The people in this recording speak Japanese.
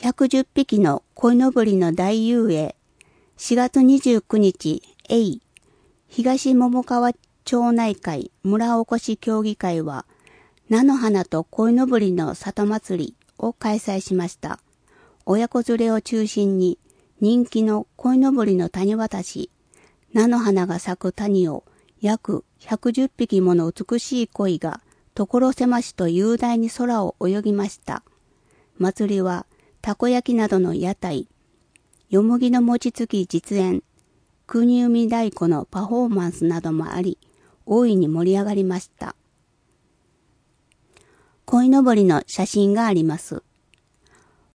110匹の鯉のぼりの大遊泳。4月29日、東桃川町内会村おこし協議会は、菜の花と鯉のぼりの里祭りを開催しました。親子連れを中心に人気の鯉のぼりの谷渡し、菜の花が咲く谷を約110匹もの美しい鯉が所狭しと雄大に空を泳ぎました。祭りはたこ焼きなどの屋台、よもぎの餅つき実演、国生太鼓のパフォーマンスなどもあり、大いに盛り上がりました。鯉のぼりの写真があります。